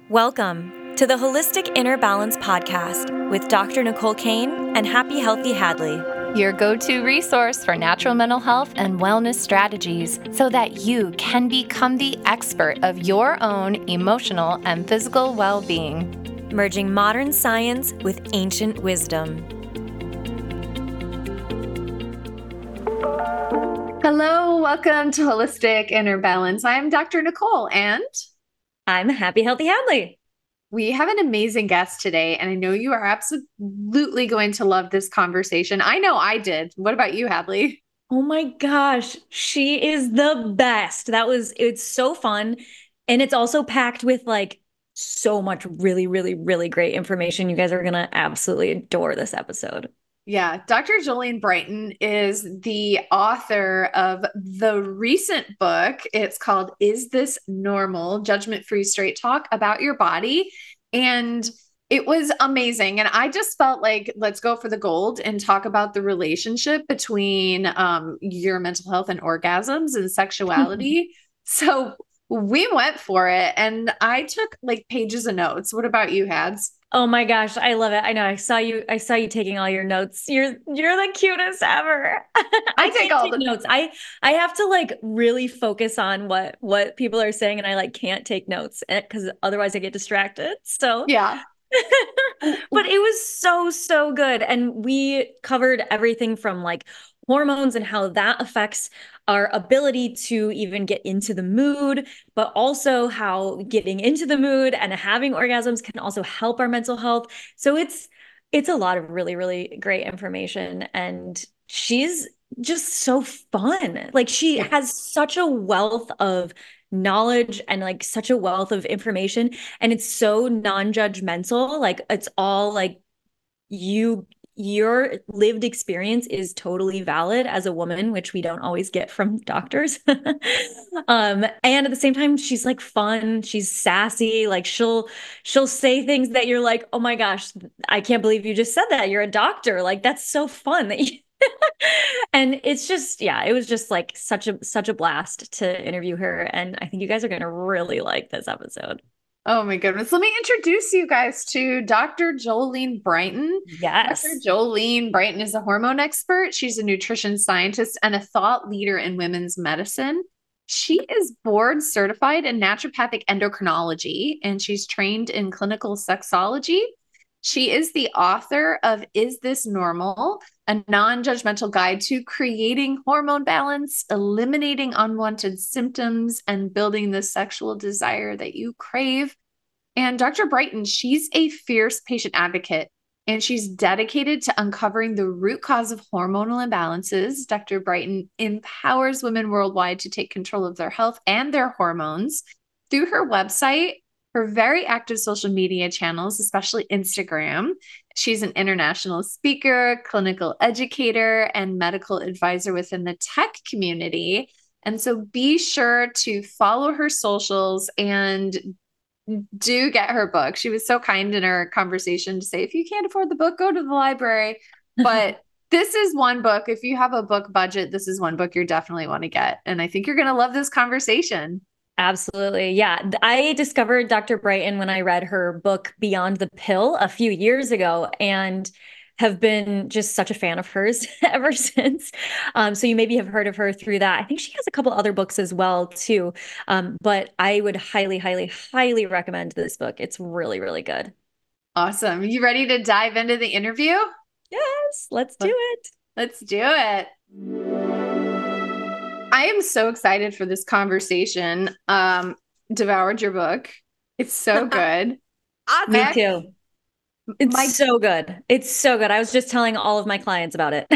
Welcome to the Holistic Inner Balance Podcast with Dr. Nicole Kane and Happy Healthy Hadley. Your go-to resource for natural mental health and wellness strategies so that you can become the expert of your own emotional and physical well-being. Merging modern science with ancient wisdom. Hello, welcome to Holistic Inner Balance. I'm Dr. Nicole and I'm Happy Healthy Hadley. We have an amazing guest today, and I know you are absolutely going to love this conversation. I know I did. What about you, Hadley? Oh my gosh, she is the best. It's so fun. And it's also packed with like so much really great information. You guys are going to absolutely adore this episode. Yeah, Dr. Jolene Brighten is the author of the recent book. It's called Is This Normal? Judgment-Free Straight Talk About Your Body. And it was amazing. And I just felt like, let's go for the gold and talk about the relationship between your mental health and orgasms and sexuality. So we went for it. And I took like pages of notes. What about you, Hads? Oh my gosh, I love it. I know. I saw you taking all your notes. You're the cutest ever. I take all the notes. I have to like really focus on what people are saying, and I like can't take notes because otherwise I get distracted. So yeah. But it was so good. And we covered everything from like hormones and how that affects our ability to even get into the mood, but also how getting into the mood and having orgasms can also help our mental health. So it's a lot of really great information. And she's just so fun. Like she has such a wealth of knowledge and like such a wealth of information, and it's so non-judgmental. Like it's all like your lived experience is totally valid as a woman, which we don't always get from doctors. And at the same time, she's like fun, she's sassy, like she'll say things that you're like, oh my gosh, I can't believe you just said that. You're a doctor. Like that's so fun that you and it's just, yeah, it was just like such a blast to interview her. And I think you guys are going to really like this episode. Oh my goodness. Let me introduce you guys to Dr. Jolene Brighten. Yes. Dr. Jolene Brighten is a hormone expert. She's a nutrition scientist and a thought leader in women's medicine. She is board certified in naturopathic endocrinology, and she's trained in clinical sexology. She is the author of Is This Normal? A non-judgmental guide to creating hormone balance, eliminating unwanted symptoms, and building the sexual desire that you crave. And Dr. Brighten, she's a fierce patient advocate, and she's dedicated to uncovering the root cause of hormonal imbalances. Dr. Brighten empowers women worldwide to take control of their health and their hormones through her website, her very active social media channels, especially Instagram. She's an international speaker, clinical educator, and medical advisor within the tech community. And so be sure to follow her socials and do get her book. She was so kind in our conversation to say, if you can't afford the book, go to the library. But this is one book. If you have a book budget, this is one book you definitely want to get. And I think you're going to love this conversation. Absolutely. Yeah. I discovered Dr. Brighten when I read her book, Beyond the Pill, a few years ago, and have been just such a fan of hers ever since. So you maybe have heard of her through that. I think she has a couple other books as well, too. But I would highly recommend this book. It's really good. Awesome. You ready to dive into the interview? Yes, let's do it. Let's do it. I am so excited for this conversation. Devoured your book. It's so good. Me too. It's so good. It's so good. I was just telling all of my clients about it.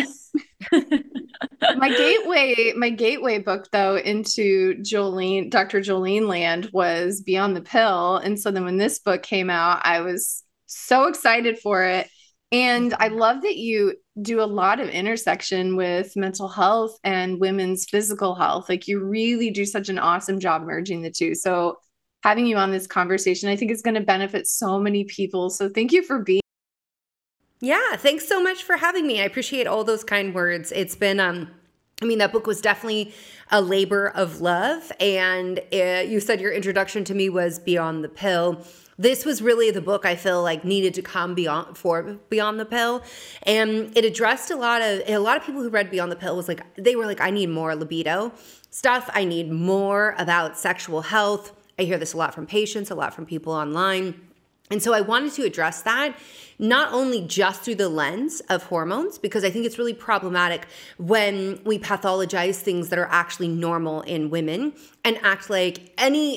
My gateway book though into Dr. Jolene land was Beyond the Pill. And so then when this book came out, I was so excited for it. And I love that you do a lot of intersection with mental health and women's physical health. Like you really do such an awesome job merging the two. So having you on this conversation, I think is going to benefit so many people. So thank you for being. Yeah, thanks so much for having me. I appreciate all those kind words. It's been I mean, that book was definitely a labor of love. And you said your introduction to me was Beyond the Pill. This was really the book I feel like needed to come Beyond the Pill. And it addressed a lot of people who read Beyond the Pill was like, they were like, I need more libido stuff. I need more about sexual health. I hear this a lot from patients, a lot from people online. And so I wanted to address that, not only just through the lens of hormones, because I think it's really problematic when we pathologize things that are actually normal in women and act like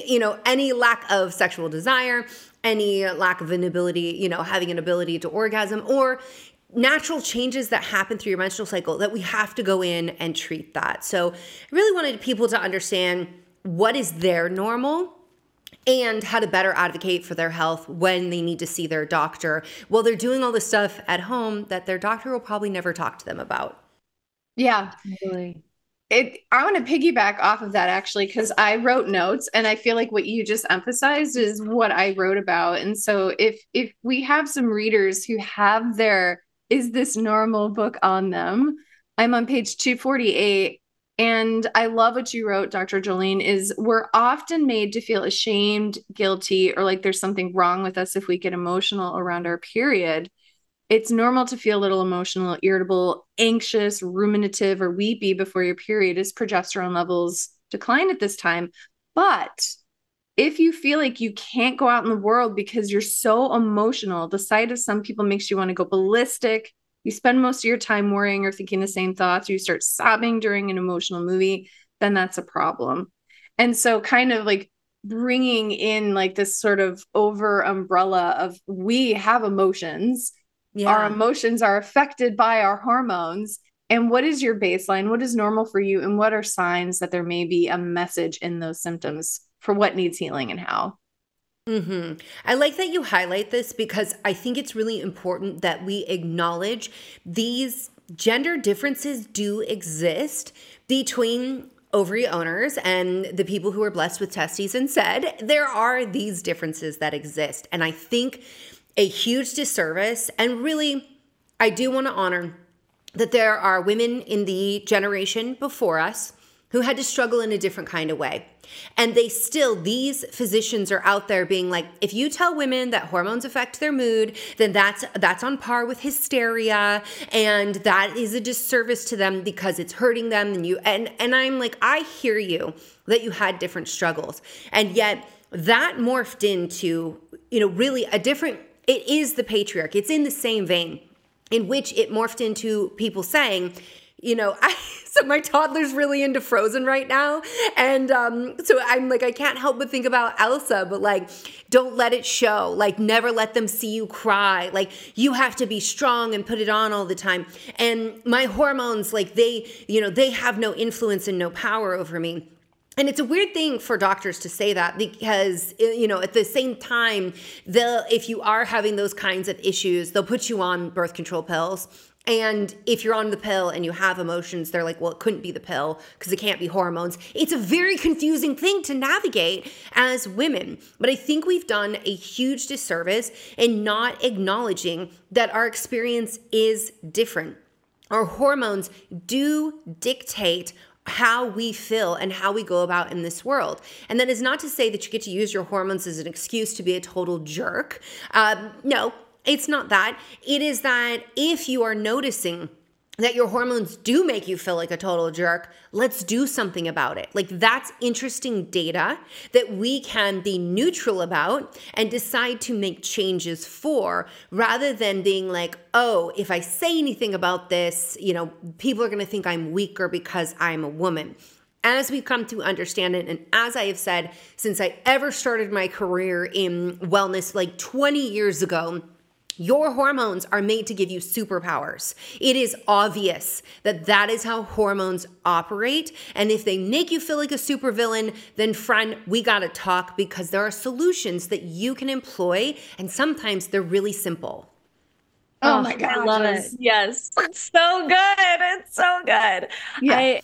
any lack of sexual desire, any lack of an ability, having an ability to orgasm, or natural changes that happen through your menstrual cycle, that we have to go in and treat that. So I really wanted people to understand what is their normal and how to better advocate for their health when they need to see their doctor while they're doing all this stuff at home that their doctor will probably never talk to them about. Yeah. Really. I want to piggyback off of that actually, because I wrote notes and I feel like what you just emphasized is what I wrote about. And so if we have some readers who have their Is This Normal book on them, I'm on page 248. And I love what you wrote, Dr. Jolene, is we're often made to feel ashamed, guilty, or like there's something wrong with us if we get emotional around our period. It's normal to feel a little emotional, irritable, anxious, ruminative, or weepy before your period as progesterone levels decline at this time. But if you feel like you can't go out in the world because you're so emotional, the sight of some people makes you want to go ballistic. You spend most of your time worrying or thinking the same thoughts, or you start sobbing during an emotional movie, then that's a problem. And so kind of like bringing in like this sort of over umbrella of we have emotions. Yeah. Our emotions are affected by our hormones. And what is your baseline? What is normal for you? And what are signs that there may be a message in those symptoms for what needs healing and how? Mm-hmm. I like that you highlight this because I think it's really important that we acknowledge these gender differences do exist between ovary owners and the people who are blessed with testes and said. There are these differences that exist. And I think a huge disservice, and really, I do want to honor that there are women in the generation before us who had to struggle in a different kind of way. And these physicians are out there being like, if you tell women that hormones affect their mood, then that's on par with hysteria. And that is a disservice to them because it's hurting them. And I'm like, I hear you that you had different struggles. And yet that morphed into, really it is the patriarchy. It's in the same vein in which it morphed into people saying, so my toddler's really into Frozen right now. And so I'm like, I can't help but think about Elsa, but like, don't let it show. Like, never let them see you cry. Like, you have to be strong and put it on all the time. And my hormones, like they have no influence and no power over me. And it's a weird thing for doctors to say that because, at the same time, if you are having those kinds of issues, they'll put you on birth control pills. And if you're on the pill and you have emotions, they're like, well, it couldn't be the pill because it can't be hormones. It's a very confusing thing to navigate as women. But I think we've done a huge disservice in not acknowledging that our experience is different. Our hormones do dictate how we feel and how we go about in this world. And that is not to say that you get to use your hormones as an excuse to be a total jerk. No, it's not that. It is that if you are noticing that your hormones do make you feel like a total jerk, let's do something about it. Like, that's interesting data that we can be neutral about and decide to make changes for, rather than being like, oh, if I say anything about this, people are going to think I'm weaker because I'm a woman. As we've come to understand it, and as I have said since I ever started my career in wellness like 20 years ago, your hormones are made to give you superpowers. It is obvious that that is how hormones operate. And if they make you feel like a supervillain, then friend, we got to talk, because there are solutions that you can employ. And sometimes they're really simple. Oh my gosh. I love it. Yes. It's so good. It's so good. Yeah.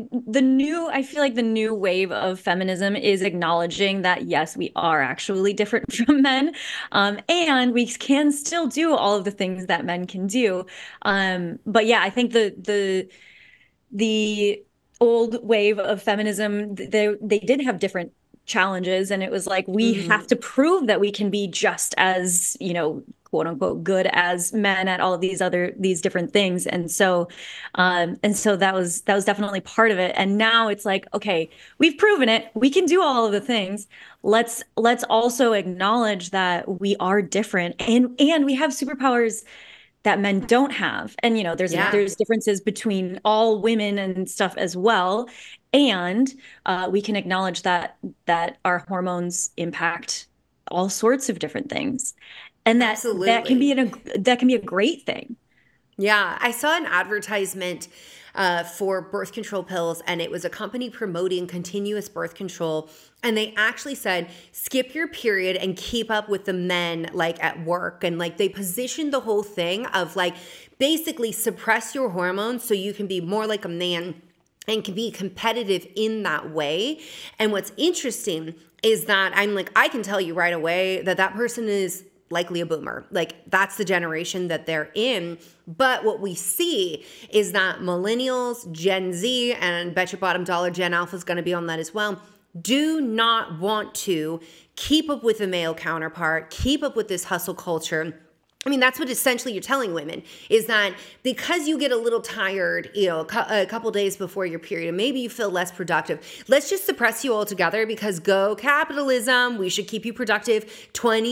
I feel like the new wave of feminism is acknowledging that, yes, we are actually different from men. And we can still do all of the things that men can do. But yeah, I think the the old wave of feminism, they did have different challenges, and it was like we have to prove that we can be just as, quote unquote, good as men at all of these different things. And so that was definitely part of it. And now it's like, okay, we've proven it, we can do all of the things. Let's also acknowledge that we are different, and we have superpowers that men don't have. And there's differences between all women and stuff as well. And we can acknowledge that our hormones impact all sorts of different things, and that can be a great thing. Yeah, I saw an advertisement for birth control pills, and it was a company promoting continuous birth control. And they actually said, skip your period and keep up with the men like at work. And like they positioned the whole thing of like basically suppress your hormones so you can be more like a man and can be competitive in that way. And what's interesting is that I can tell you right away that person is likely a boomer. Like that's the generation that they're in. But what we see is that millennials, Gen Z, and bet your bottom dollar Gen Alpha is going to be on that as well, do not want to keep up with a male counterpart, keep up with this hustle culture. I mean, that's what essentially you're telling women, is that because you get a little tired, a couple days before your period, and maybe you feel less productive, let's just suppress you altogether because go capitalism. We should keep you productive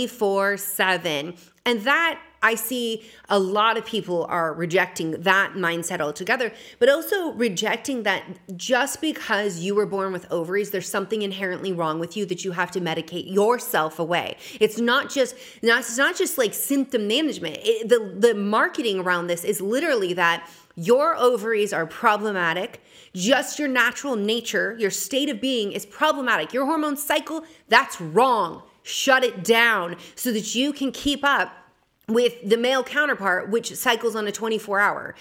24/7. And that, I see a lot of people are rejecting that mindset altogether, but also rejecting that just because you were born with ovaries, there's something inherently wrong with you that you have to medicate yourself away. It's not just like symptom management. The marketing around this is literally that your ovaries are problematic. Just your natural nature, your state of being is problematic. Your hormone cycle, that's wrong. Shut it down so that you can keep up with the male counterpart, which cycles on a 24-hour,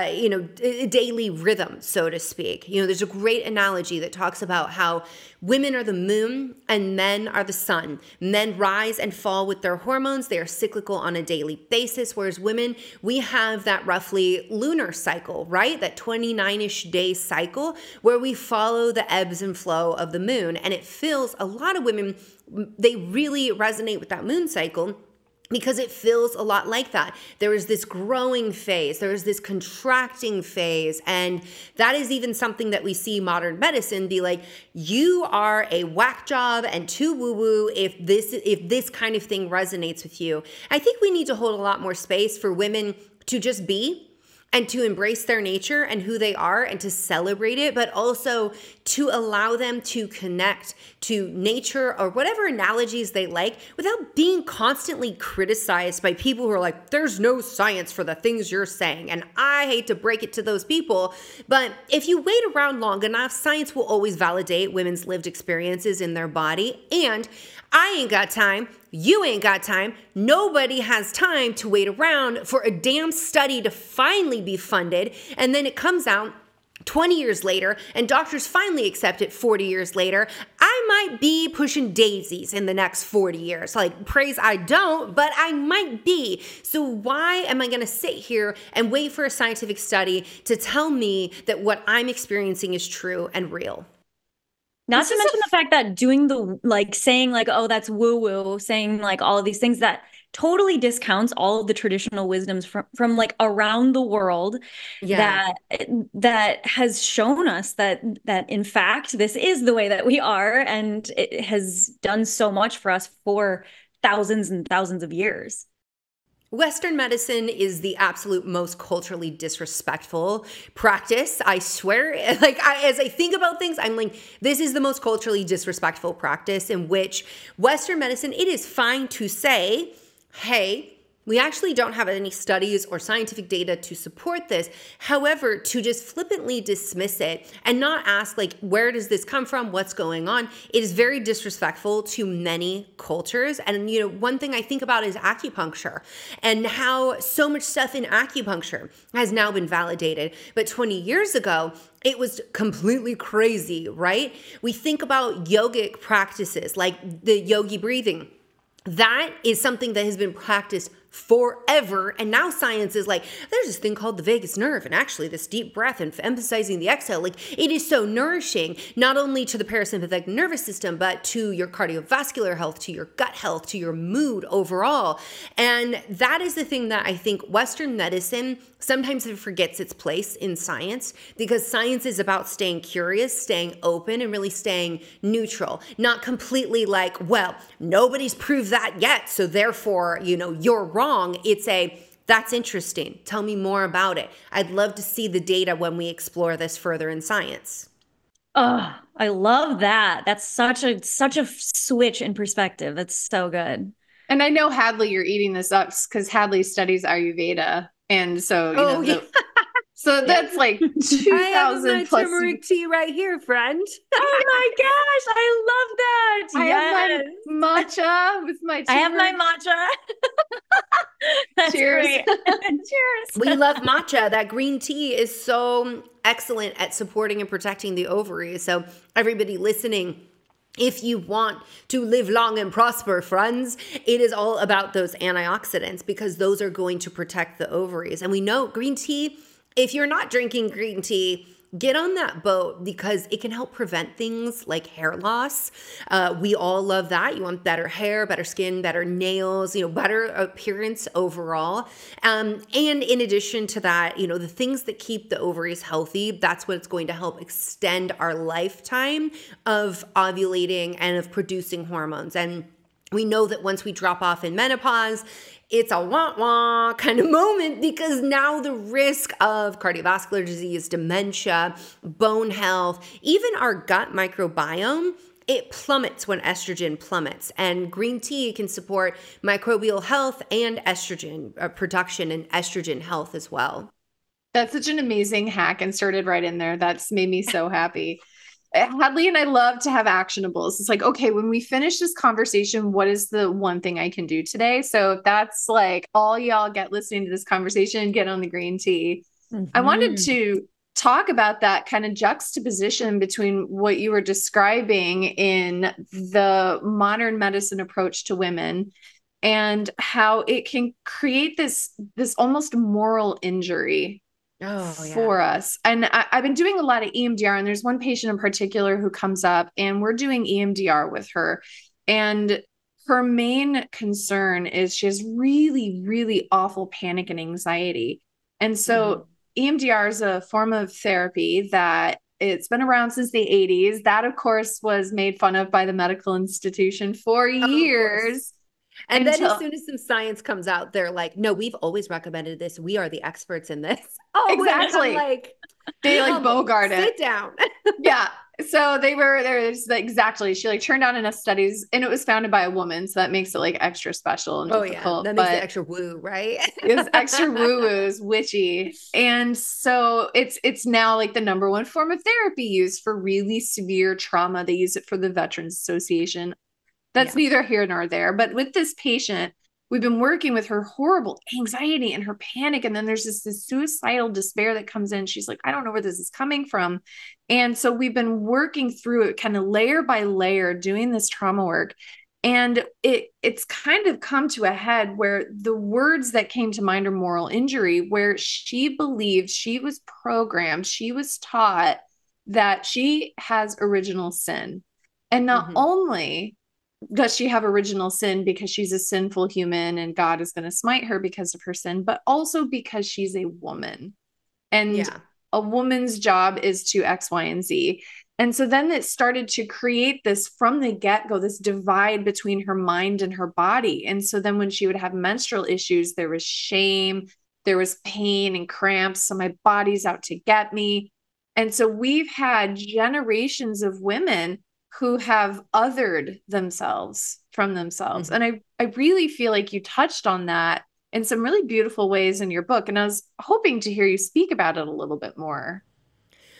daily rhythm, so to speak. There's a great analogy that talks about how women are the moon and men are the sun. Men rise and fall with their hormones. They are cyclical on a daily basis, whereas women, we have that roughly lunar cycle, right? That 29-ish day cycle where we follow the ebbs and flow of the moon. And it feels, a lot of women, they really resonate with that moon cycle, because it feels a lot like that. There is this growing phase, there is this contracting phase, and that is even something that we see modern medicine be like, you are a whack job and too woo-woo if this kind of thing resonates with you. I think we need to hold a lot more space for women to just be, and to embrace their nature and who they are and to celebrate it, but also to allow them to connect to nature or whatever analogies they like without being constantly criticized by people who are like, there's no science for the things you're saying. And I hate to break it to those people, but if you wait around long enough, science will always validate women's lived experiences in their body. And I ain't got time. You ain't got time. Nobody has time to wait around for a damn study to finally be funded. And then it comes out 20 years later and doctors finally accept it 40 years later. I might be pushing daisies in the next 40 years. Like, praise I don't, but I might be. So why am I going to sit here and wait for a scientific study to tell me that what I'm experiencing is true and real? Not to mention the fact that doing saying like, oh, that's woo-woo, saying like all of these things that totally discounts all of the traditional wisdoms from like around the world, that has shown us that in fact, this is the way that we are. And it has done so much for us for thousands and thousands of years. Western medicine is the absolute most culturally disrespectful practice. I swear, as I think about things, I'm like, this is the most culturally disrespectful practice in which Western medicine, it is fine to say, hey, we actually don't have any studies or scientific data to support this. However, to just flippantly dismiss it and not ask, like, where does this come from? What's going on? It is very disrespectful to many cultures. And, one thing I think about is acupuncture and how so much stuff in acupuncture has now been validated. But 20 years ago, it was completely crazy, right? We think about yogic practices like the yogi breathing. That is something that has been practiced forever. And now science is like, there's this thing called the vagus nerve, and actually this deep breath and emphasizing the exhale, like it is so nourishing, not only to the parasympathetic nervous system, but to your cardiovascular health, to your gut health, to your mood overall. And that is the thing that I think Western medicine sometimes it forgets its place in science, because science is about staying curious, staying open, and really staying neutral, not completely like, well, nobody's proved that yet, so therefore, you're wrong. It's that's interesting. Tell me more about it. I'd love to see the data when we explore this further in science. Oh, I love that. That's such a switch in perspective. That's so good. And I know, Hadley, you're eating this up because Hadley studies Ayurveda. And so, so that's like 2,000 I have my plus. turmeric tea right here, friend. Oh my gosh, I love that. I have my matcha with my turmeric. I have my matcha. That's Cheers. great. Cheers. We love matcha. That green tea is so excellent at supporting and protecting the ovaries. So everybody listening, if you want to live long and prosper, friends, it is all about those antioxidants, because those are going to protect the ovaries. And we know green tea, if you're not drinking green tea, get on that boat, because it can help prevent things like hair loss. We all love that. You want better hair, better skin, better nails, better appearance overall. And in addition to that, the things that keep the ovaries healthy, that's what's going to help extend our lifetime of ovulating and of producing hormones. And we know that once we drop off in menopause, it's a wah-wah kind of moment, because now the risk of cardiovascular disease, dementia, bone health, even our gut microbiome, it plummets when estrogen plummets. And green tea can support microbial health and estrogen production and estrogen health as well. That's such an amazing hack inserted right in there. That's made me so happy. Hadley and I love to have actionables. It's like, okay, when we finish this conversation, what is the one thing I can do today? So if that's like all y'all get listening to this conversation, get on the green tea. Mm-hmm. I wanted to talk about that kind of juxtaposition between what you were describing in the modern medicine approach to women and how it can create this almost moral injury for us. And I've been doing a lot of EMDR, and there's one patient in particular who comes up, and we're doing EMDR with her. And her main concern is she has really, really awful panic and anxiety. And so EMDR is a form of therapy that it's been around since the 80s. That, of course, was made fun of by the medical institution for years. And then as soon as some science comes out, they're like, no, we've always recommended this. We are the experts in this. Oh, exactly. They bogart it. Sit down. Yeah. So they were there. Exactly. She turned out enough studies, and it was founded by a woman. So that makes it extra special and difficult. That makes it extra woo, right? It's extra woo-woos, witchy. And so it's now the number one form of therapy used for really severe trauma. They use it for the Veterans Association. That's neither here nor there. But with this patient, we've been working with her horrible anxiety and her panic. And then there's this suicidal despair that comes in. She's like, I don't know where this is coming from. And so we've been working through it kind of layer by layer, doing this trauma work. And it's kind of come to a head where the words that came to mind are moral injury, where she believed, she was programmed, she was taught that she has original sin. And not only does she have original sin because she's a sinful human and God is going to smite her because of her sin, but also because she's a woman. And a woman's job is to X, Y, and Z. And so then it started to create this from the get-go, this divide between her mind and her body. And so then when she would have menstrual issues, there was shame, there was pain and cramps. So my body's out to get me. And so we've had generations of women who have othered themselves from themselves. And I really feel like you touched on that in some really beautiful ways in your book. And I was hoping to hear you speak about it a little bit more.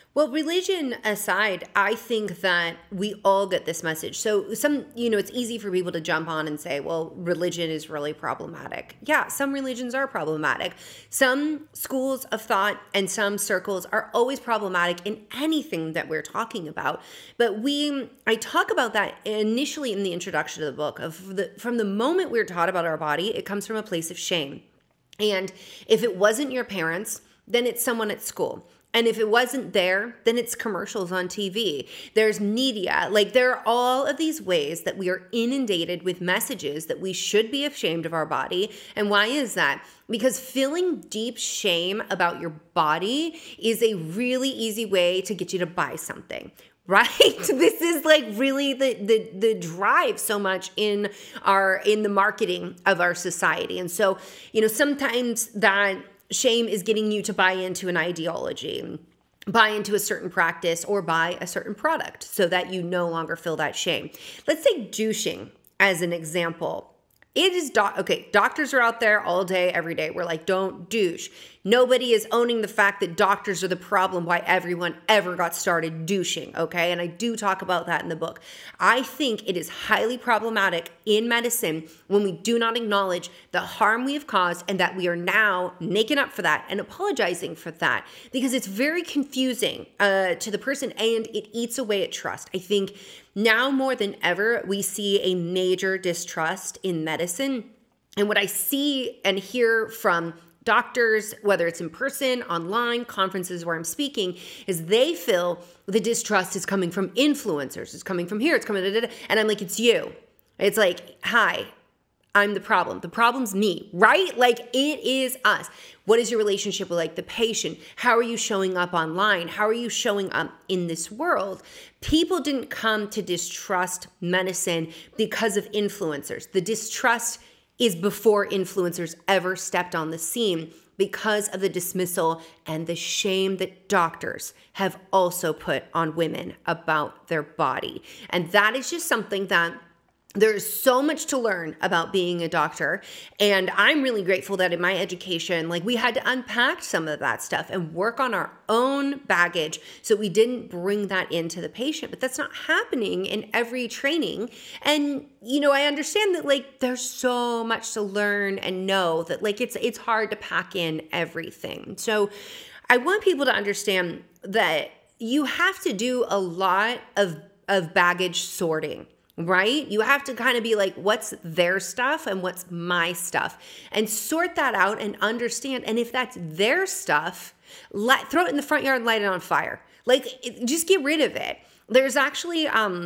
Well, religion aside, I think that we all get this message. So it's easy for people to jump on and say, well, religion is really problematic. Yeah, some religions are problematic. Some schools of thought and some circles are always problematic in anything that we're talking about. But I talk about that initially in the introduction of the book. From the moment we're taught about our body, it comes from a place of shame. And if it wasn't your parents, then it's someone at school. And if it wasn't there, then it's commercials on TV. There's media. Like, there are all of these ways that we are inundated with messages that we should be ashamed of our body. And why is that? Because feeling deep shame about your body is a really easy way to get you to buy something. Right? This is like really the drive so much in the marketing of our society. And so, sometimes that shame is getting you to buy into an ideology, buy into a certain practice, or buy a certain product so that you no longer feel that shame. Let's take douching as an example. It is, doctors are out there all day, every day. We're like, don't douche. Nobody is owning the fact that doctors are the problem why everyone ever got started douching, okay? And I do talk about that in the book. I think it is highly problematic in medicine when we do not acknowledge the harm we have caused and that we are now making up for that and apologizing for that, because it's very confusing to the person and it eats away at trust. I think now more than ever, we see a major distrust in medicine. And what I see and hear from doctors, whether it's in person, online, conferences where I'm speaking, is they feel the distrust is coming from influencers. It's coming from here. It's coming, and I'm like, it's you. It's like, hi, I'm the problem. The problem's me, right? Like, it is us. What is your relationship with, like, the patient? How are you showing up online? How are you showing up in this world? People didn't come to distrust medicine because of influencers. The distrust is before influencers ever stepped on the scene, because of the dismissal and the shame that doctors have also put on women about their body. And that is just something that there's so much to learn about being a doctor. And I'm really grateful that in my education, like, we had to unpack some of that stuff and work on our own baggage so we didn't bring that into the patient. But that's not happening in every training. And, I understand that, like, there's so much to learn and know that, like, it's hard to pack in everything. So I want people to understand that you have to do a lot of baggage sorting. Right? You have to kind of be like, what's their stuff and what's my stuff, and sort that out and understand. And if that's their stuff, throw it in the front yard and light it on fire. Like, just get rid of it. There's actually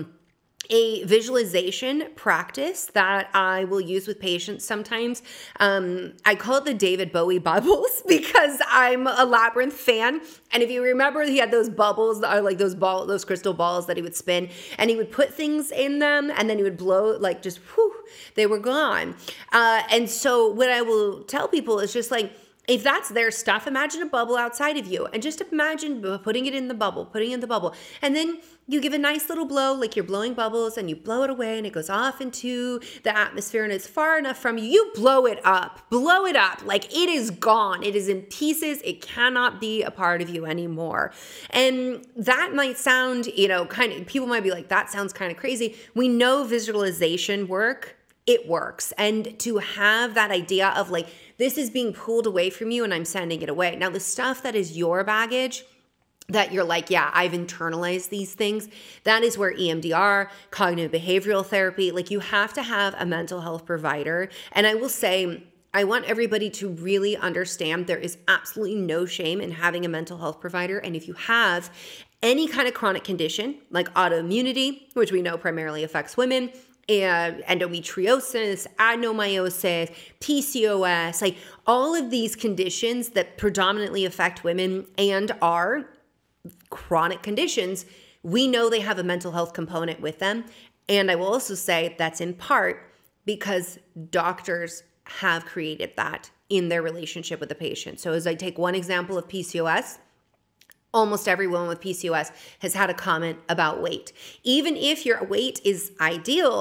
a visualization practice that I will use with patients sometimes. I call it the David Bowie bubbles because I'm a Labyrinth fan. And if you remember, he had those bubbles that are like those crystal balls that he would spin, and he would put things in them and then he would blow, like, just whew, they were gone. And so what I will tell people is just like, if that's their stuff, imagine a bubble outside of you and just imagine putting it in the bubble, and then you give a nice little blow, like you're blowing bubbles, and you blow it away and it goes off into the atmosphere and it's far enough from you. You blow it up, like it is gone. It is in pieces. It cannot be a part of you anymore. And that might sound, people might be like, that sounds kind of crazy. We know visualization it works. And to have that idea of, like, this is being pulled away from you and I'm sending it away. Now, the stuff that is your baggage, that you're like, yeah, I've internalized these things, that is where EMDR, cognitive behavioral therapy, like, you have to have a mental health provider. And I will say, I want everybody to really understand there is absolutely no shame in having a mental health provider. And if you have any kind of chronic condition like autoimmunity, which we know primarily affects women, and endometriosis, adenomyosis, PCOS, like all of these conditions that predominantly affect women and are chronic conditions, we know they have a mental health component with them. And I will also say that's in part because doctors have created that in their relationship with the patient. So as I take one example of PCOS, almost every woman with PCOS has had a comment about weight. Even if your weight is ideal,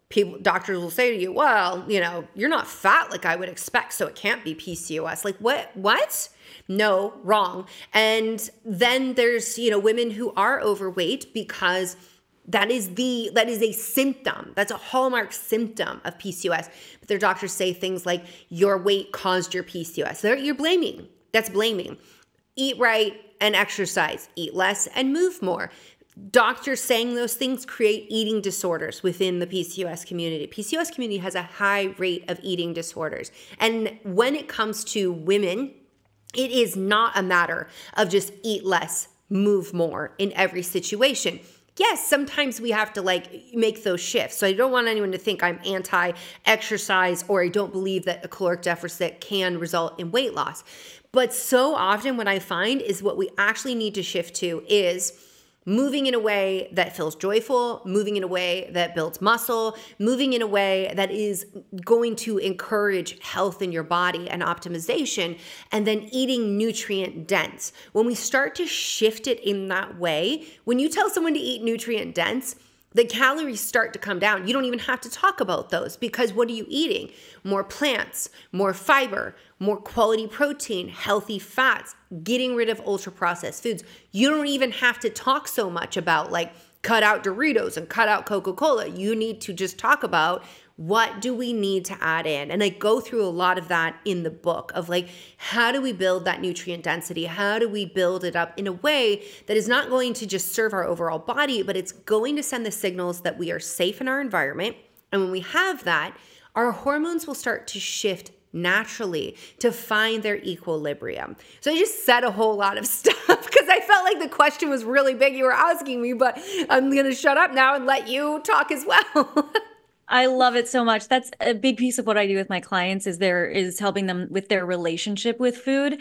doctors will say to you, well, you're not fat like I would expect, so it can't be PCOS. Like, what? No, wrong. And then there's, women who are overweight because that is a symptom. That's a hallmark symptom of PCOS. But their doctors say things like, your weight caused your PCOS. You're blaming. That's blaming. Eat right and exercise. Eat less and move more. Doctors saying those things create eating disorders within the PCOS community. PCOS community has a high rate of eating disorders. And when it comes to women, it is not a matter of just eat less, move more in every situation. Yes, sometimes we have to make those shifts. So I don't want anyone to think I'm anti-exercise or I don't believe that a caloric deficit can result in weight loss. But so often what I find is what we actually need to shift to is moving in a way that feels joyful, moving in a way that builds muscle, moving in a way that is going to encourage health in your body and optimization, and then eating nutrient dense. When we start to shift it in that way, when you tell someone to eat nutrient dense, the calories start to come down. You don't even have to talk about those because what are you eating? More plants, more fiber, more quality protein, healthy fats, getting rid of ultra processed foods. You don't even have to talk so much about cut out Doritos and cut out Coca-Cola. You need to just talk about what do we need to add in? And I go through a lot of that in the book of how do we build that nutrient density? How do we build it up in a way that is not going to just serve our overall body, but it's going to send the signals that we are safe in our environment. And when we have that, our hormones will start to shift naturally to find their equilibrium. So I just said a whole lot of stuff because I felt like the question was really big you were asking me, but I'm going to shut up now and let you talk as well. I love it so much. That's a big piece of what I do with my clients is helping them with their relationship with food.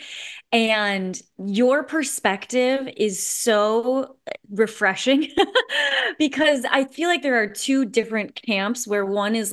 And your perspective is so refreshing because I feel like there are two different camps where one is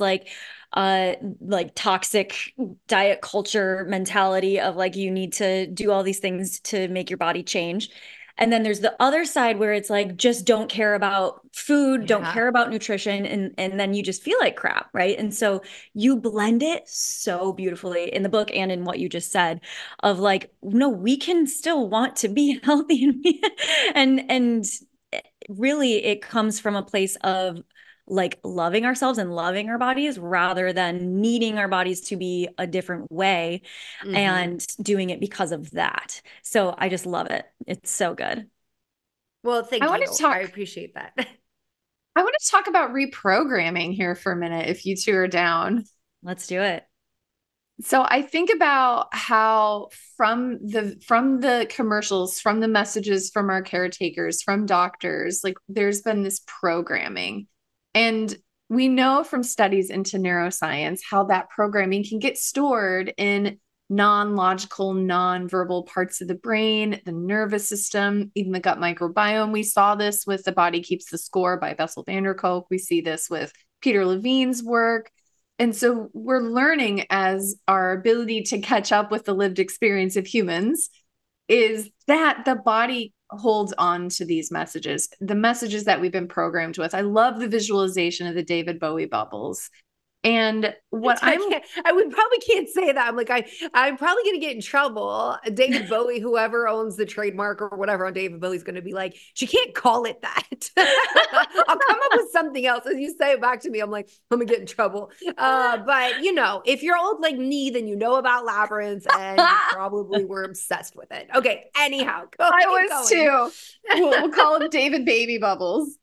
toxic diet culture mentality of you need to do all these things to make your body change. And then there's the other side where it's just don't care about food, don't care about nutrition, and then you just feel like crap, right? And so you blend it so beautifully in the book and in what you just said of no, we can still want to be healthy and really it comes from a place of loving ourselves and loving our bodies rather than needing our bodies to be a different way and doing it because of that. So I just love it. It's so good. Well, thank you. I appreciate that. I want to talk about reprogramming here for a minute, if you two are down. Let's do it. So I think about how from the commercials, from the messages from our caretakers, from doctors, there's been this programming. And we know from studies into neuroscience how that programming can get stored in non-logical, non-verbal parts of the brain, the nervous system, even the gut microbiome. We saw this with The Body Keeps the Score by Bessel van der Kolk. We see this with Peter Levine's work. And so we're learning as our ability to catch up with the lived experience of humans is that the body holds on to these messages, the messages that we've been programmed with. I love the visualization of the David Bowie bubbles. And what I probably can't say that. I'm probably going to get in trouble. David Bowie, whoever owns the trademark or whatever on David Bowie's going to be she can't call it that. I'll come up with something else. As you say it back to me, I'm I'm going to get in trouble. But if you're old like me, then you know about Labyrinth and you probably were obsessed with it. Okay. Anyhow, I was too. We'll call them David Baby Bubbles.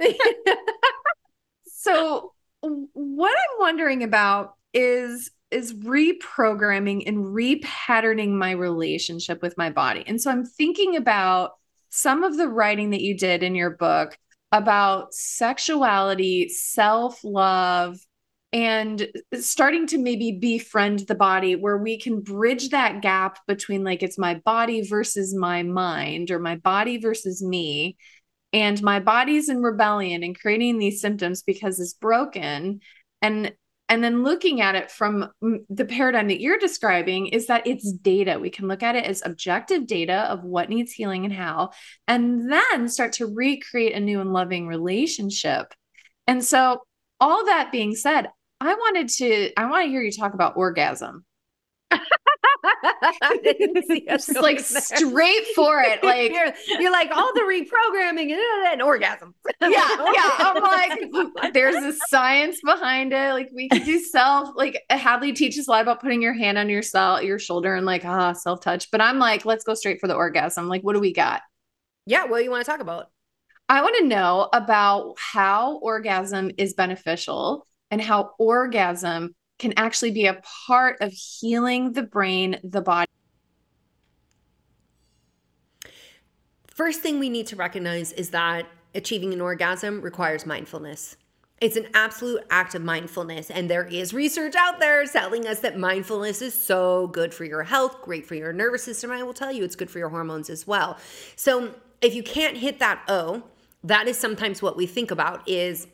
So what I'm wondering about is reprogramming and repatterning my relationship with my body. And so I'm thinking about some of the writing that you did in your book about sexuality, self-love, and starting to maybe befriend the body where we can bridge that gap between it's my body versus my mind or my body versus me. And my body's in rebellion and creating these symptoms because it's broken. And then looking at it from the paradigm that you're describing is that it's data. We can look at it as objective data of what needs healing and how, and then start to recreate a new and loving relationship. And so all that being said, I want to hear you talk about orgasm. I didn't see us Just like going there. straight for it. Like you're like all the reprogramming and orgasm. yeah. I'm like, there's a science behind it. Like we can do Hadley teaches a lot about putting your hand on your shoulder and like, self-touch. But I'm like, let's go straight for the orgasm. Like, what do we got? Yeah. What do you want to talk about? I want to know about how orgasm is beneficial and how orgasm can actually be a part of healing the brain, the body. First thing we need to recognize is that achieving an orgasm requires mindfulness. It's an absolute act of mindfulness. And there is research out there telling us that mindfulness is so good for your health, great for your nervous system. I will tell you it's good for your hormones as well. So if you can't hit that that is sometimes what we think about is,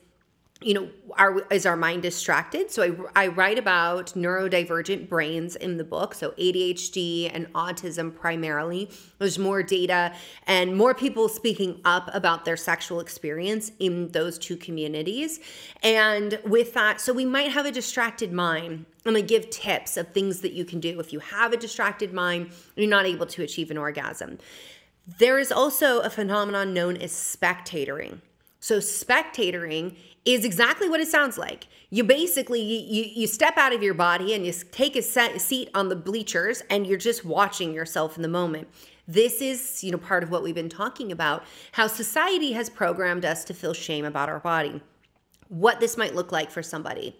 is our mind distracted? So I write about neurodivergent brains in the book. So ADHD and autism primarily. There's more data and more people speaking up about their sexual experience in those two communities. And with that, so we might have a distracted mind. I'm going to give tips of things that you can do if you have a distracted mind, you're not able to achieve an orgasm. There is also a phenomenon known as spectatoring. So spectatoring is exactly what it sounds like. You basically, you step out of your body and you take a seat on the bleachers and you're just watching yourself in the moment. This is, part of what we've been talking about, how society has programmed us to feel shame about our body. What this might look like for somebody.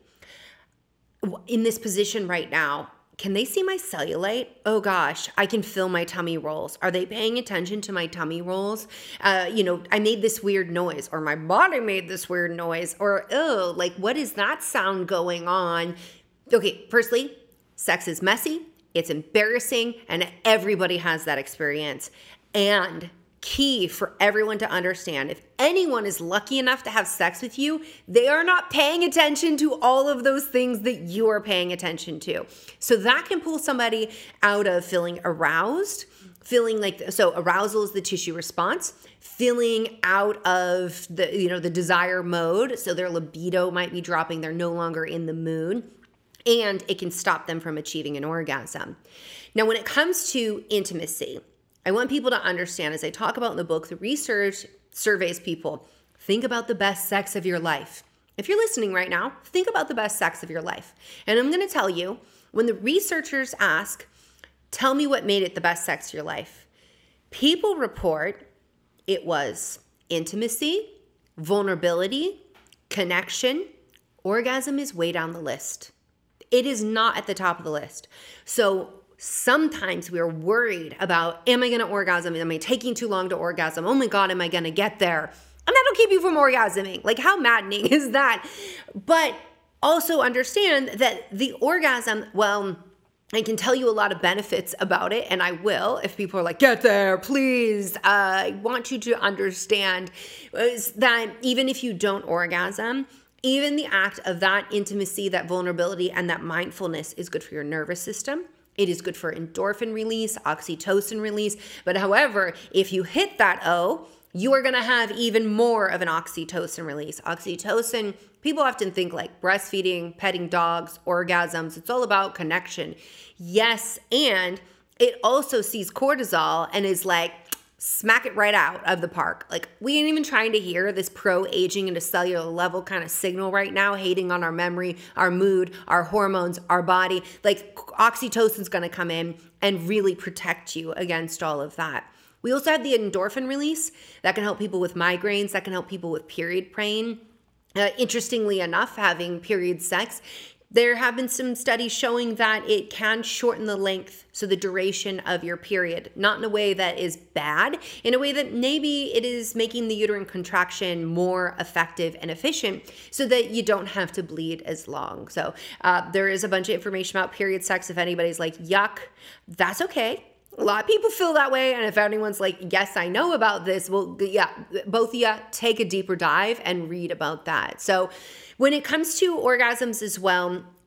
In this position right now, can they see my cellulite? Oh gosh, I can feel my tummy rolls. Are they paying attention to my tummy rolls? I made this weird noise, or my body made this weird noise, or what is that sound going on? Okay, firstly, sex is messy, it's embarrassing, and everybody has that experience. And key for everyone to understand, if anyone is lucky enough to have sex with you, they are not paying attention to all of those things that you are paying attention to. So that can pull somebody out of feeling aroused, so arousal is the tissue response, feeling out of the desire mode. So their libido might be dropping. They're no longer in the mood. And it can stop them from achieving an orgasm. Now, when it comes to intimacy, I want people to understand, as I talk about in the book, the research surveys people, think about the best sex of your life. If you're listening right now, think about the best sex of your life. And I'm going to tell you, when the researchers ask, tell me what made it the best sex of your life, people report it was intimacy, vulnerability, connection. Orgasm is way down the list. It is not at the top of the list. So sometimes we are worried about, am I going to orgasm? Am I taking too long to orgasm? Oh my God, am I going to get there? And that'll keep you from orgasming. Like, how maddening is that? But also understand that the orgasm, well, I can tell you a lot of benefits about it, and I will if people are like, get there, please. I want you to understand is that even if you don't orgasm, even the act of that intimacy, that vulnerability, and that mindfulness is good for your nervous system. It is good for endorphin release, oxytocin release. But however, if you hit that you are going to have even more of an oxytocin release. Oxytocin, people often think like breastfeeding, petting dogs, orgasms. It's all about connection. Yes, and it also sees cortisol and is like, smack it right out of the park. Like, we ain't even trying to hear this pro-aging at a cellular level kind of signal right now, hating on our memory, our mood, our hormones, our body. Like, oxytocin's going to come in and really protect you against all of that. We also have the endorphin release that can help people with migraines, that can help people with period pain. Interestingly enough, having period sex, there have been some studies showing that it can shorten the length, so the duration of your period, not in a way that is bad, in a way that maybe it is making the uterine contraction more effective and efficient so that you don't have to bleed as long. So there is a bunch of information about period sex. If anybody's like, yuck, that's okay. A lot of people feel that way. And if anyone's like, yes, I know about this, well, yeah, both of you take a deeper dive and read about that. So when it comes to orgasms as well,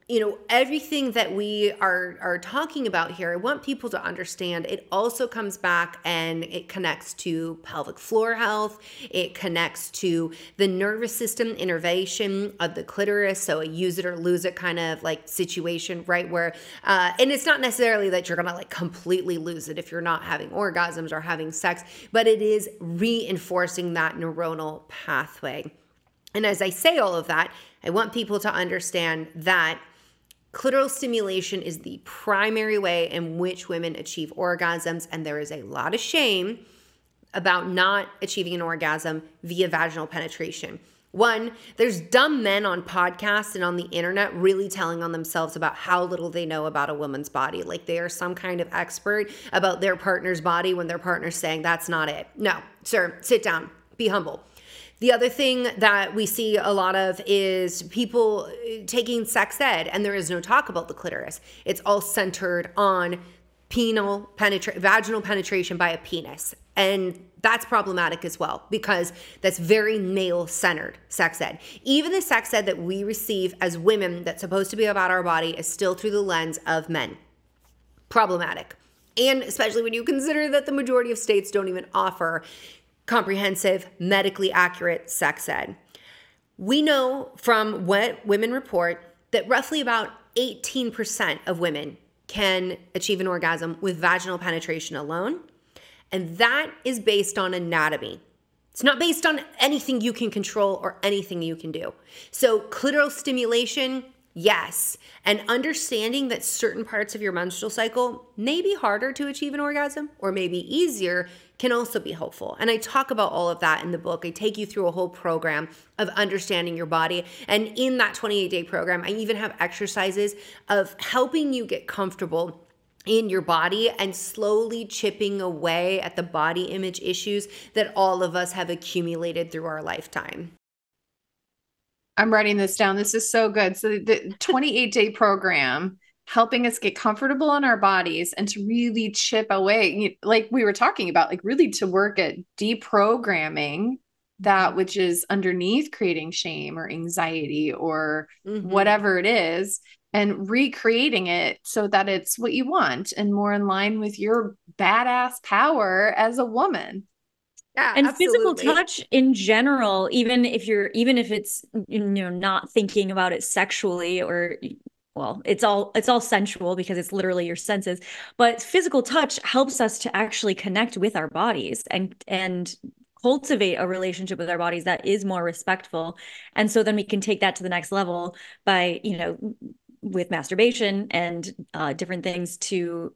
everything that we are talking about here, I want people to understand it also comes back and it connects to pelvic floor health. It connects to the nervous system innervation of the clitoris. So a use it or lose it kind of like situation, right? Where, and it's not necessarily that you're going to like completely lose it if you're not having orgasms or having sex, but it is reinforcing that neuronal pathway. And as I say all of that, I want people to understand that clitoral stimulation is the primary way in which women achieve orgasms, and there is a lot of shame about not achieving an orgasm via vaginal penetration. One, there's dumb men on podcasts and on the internet really telling on themselves about how little they know about a woman's body. Like they are some kind of expert about their partner's body when their partner's saying that's not it. No, sir, sit down, be humble. The other thing that we see a lot of is people taking sex ed, and there is no talk about the clitoris. It's all centered on vaginal penetration by a penis. And that's problematic as well because that's very male-centered sex ed. Even the sex ed that we receive as women that's supposed to be about our body is still through the lens of men. Problematic. And especially when you consider that the majority of states don't even offer comprehensive, medically accurate sex ed. We know from what women report that roughly about 18% of women can achieve an orgasm with vaginal penetration alone. And that is based on anatomy. It's not based on anything you can control or anything you can do. So clitoral stimulation, yes. And understanding that certain parts of your menstrual cycle may be harder to achieve an orgasm or maybe easier can also be helpful. And I talk about all of that in the book. I take you through a whole program of understanding your body. And in that 28-day program, I even have exercises of helping you get comfortable in your body and slowly chipping away at the body image issues that all of us have accumulated through our lifetime. I'm writing this down. This is so good. So the 28-day program, helping us get comfortable in our bodies and to really chip away, like we were talking about, like really to work at deprogramming that which is underneath creating shame or anxiety or whatever it is, and recreating it so that it's what you want and more in line with your badass power as a woman. Yeah, and absolutely. Physical touch in general, even if it's, not thinking about it sexually or, well, it's all sensual because it's literally your senses, but physical touch helps us to actually connect with our bodies and cultivate a relationship with our bodies that is more respectful. And so then we can take that to the next level by, with masturbation and different things to,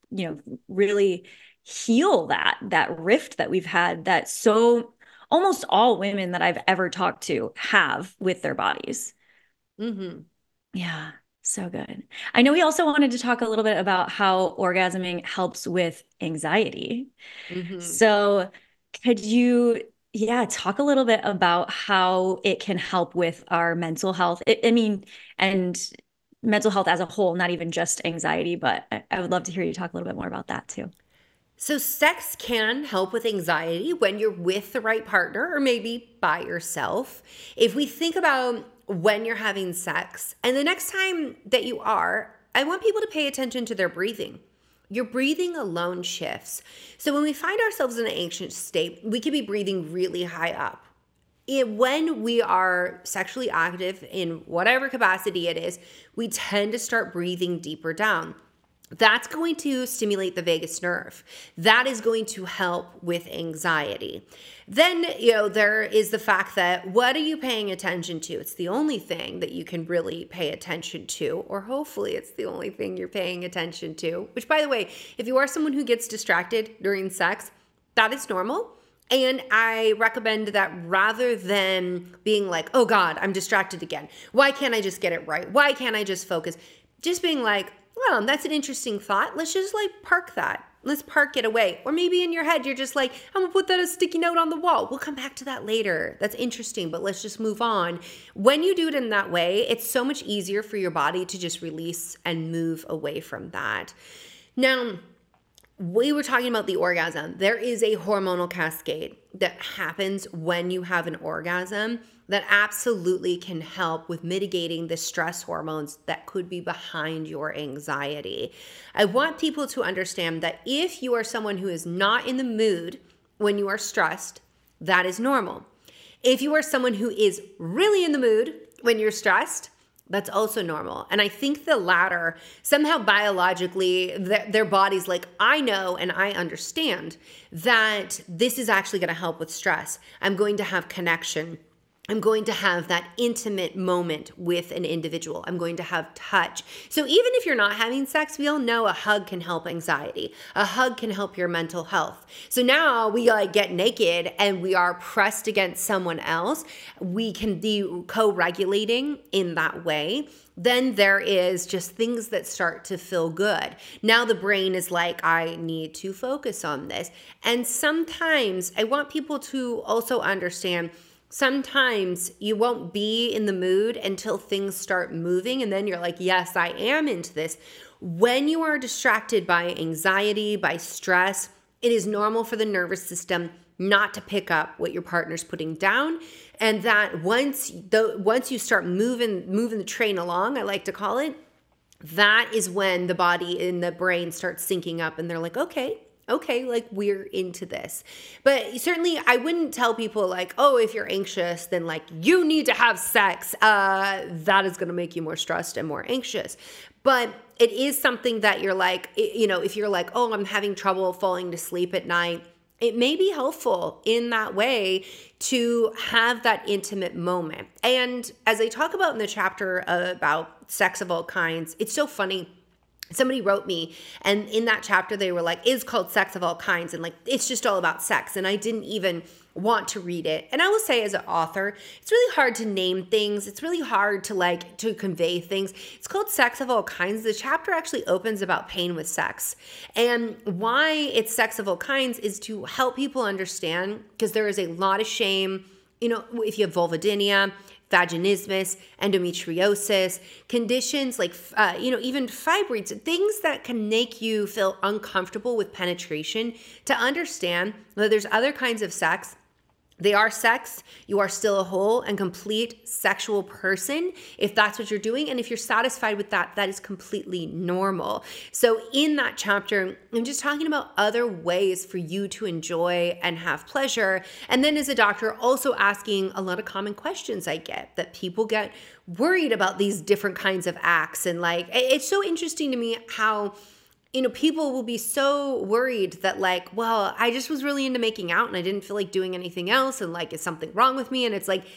really heal that rift that we've had that so almost all women that I've ever talked to have with their bodies. Mm-hmm. Yeah, so good. I know we also wanted to talk a little bit about how orgasming helps with anxiety. Mm-hmm. So could you, talk a little bit about how it can help with our mental health? And mental health as a whole, not even just anxiety, but I would love to hear you talk a little bit more about that too. So sex can help with anxiety when you're with the right partner or maybe by yourself. If we think about when you're having sex and the next time that you are, I want people to pay attention to their breathing. Your breathing alone shifts. So when we find ourselves in an anxious state, we could be breathing really high up. When we are sexually active in whatever capacity it is, we tend to start breathing deeper down. That's going to stimulate the vagus nerve. That is going to help with anxiety. Then, there is the fact that what are you paying attention to? It's the only thing that you can really pay attention to, or hopefully it's the only thing you're paying attention to, which by the way, if you are someone who gets distracted during sex, that is normal. And I recommend that rather than being like, oh God, I'm distracted again. Why can't I just get it right? Why can't I just focus? Just being like, well, that's an interesting thought. Let's just park that. Let's park it away. Or maybe in your head, you're just like, I'm gonna put that as a sticky note on the wall. We'll come back to that later. That's interesting, but let's just move on. When you do it in that way, it's so much easier for your body to just release and move away from that. Now, we were talking about the orgasm. There is a hormonal cascade that happens when you have an orgasm that absolutely can help with mitigating the stress hormones that could be behind your anxiety. I want people to understand that if you are someone who is not in the mood when you are stressed, that is normal. If you are someone who is really in the mood when you're stressed, that's also normal. And I think the latter, somehow biologically, their body's like, I know and I understand that this is actually going to help with stress. I'm going to have connection. I'm going to have that intimate moment with an individual. I'm going to have touch. So even if you're not having sex, we all know a hug can help anxiety. A hug can help your mental health. So now we like get naked and we are pressed against someone else. We can be co-regulating in that way. Then there is just things that start to feel good. Now the brain is like, I need to focus on this. And sometimes I want people to also understand, sometimes you won't be in the mood until things start moving. And then you're like, yes, I am into this. When you are distracted by anxiety, by stress, it is normal for the nervous system not to pick up what your partner's putting down. And that once you start moving the train along, I like to call it, that is when the body and the brain starts syncing up and they're like, okay, like we're into this. But certainly I wouldn't tell people like, oh, if you're anxious, then like you need to have sex. That is going to make you more stressed and more anxious. But it is something that you're like, you know, if you're like, oh, I'm having trouble falling to sleep at night, it may be helpful in that way to have that intimate moment. And as I talk about in the chapter about sex of all kinds, it's so funny. Somebody wrote me, and in that chapter, they were like, it's called Sex of All Kinds, and like, it's just all about sex. And I didn't even want to read it. And I will say, as an author, it's really hard to name things. It's really hard to convey things. It's called Sex of All Kinds. The chapter actually opens about pain with sex. And why it's Sex of All Kinds is to help people understand, because there is a lot of shame. You know, if you have vulvodynia, vaginismus, endometriosis, conditions like, even fibroids, things that can make you feel uncomfortable with penetration, to understand that there's other kinds of sex. They are sex. You are still a whole and complete sexual person if that's what you're doing. And if you're satisfied with that, that is completely normal. So in that chapter, I'm just talking about other ways for you to enjoy and have pleasure. And then as a doctor, also asking a lot of common questions I get that people get worried about these different kinds of acts. And like, it's so interesting to me how, you know, people will be so worried that like, well, I just was really into making out and I didn't feel like doing anything else. And like, is something wrong with me? And it's like